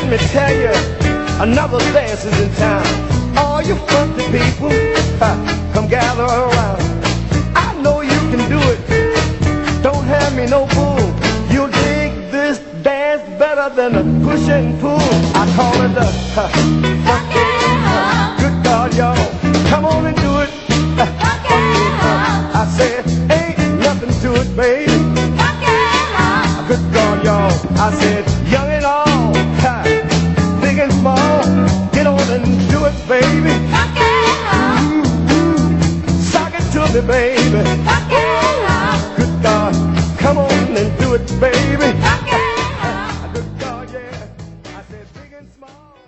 let me tell you, another dance is in town. All you funky people, come gather around. I know you can do it, don't have me no fool. You'll dig this dance better than a push and pull. I call it the funky. Good God, y'all, come on and do it. I said, ain't nothing to it, baby. Good God, y'all, I said, young and all, big and small, get on and do it, baby. Sock it to me, baby. Good God, come on and do it, baby. Good God, yeah, I said, big and small.